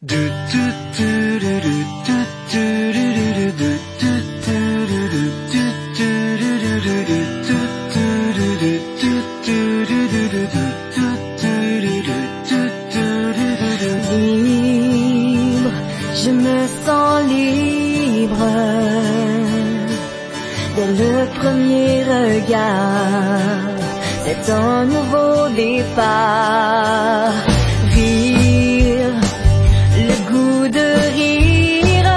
Libre, je me sens libre dès le premier regard. C'est un nouveau départ. Rire, le goût de rire,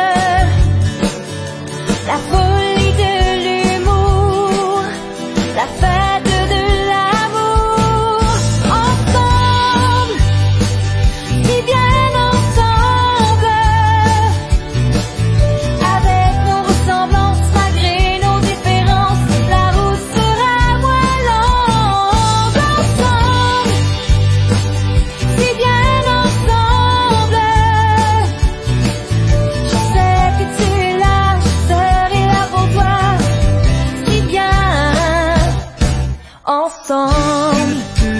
la folie de l'humour, la fête de l'amour. Ensemble, si bien ensemble, avec nos ressemblances malgré nos différences, la route sera moins longue. Ensemble, si bien ensemble, je sais que tu es là, je serai là pour toi, si bien ensemble.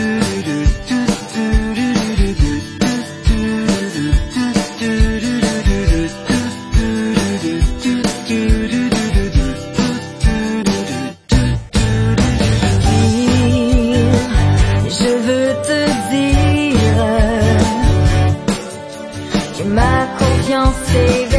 Je veux te dire que ma confiance est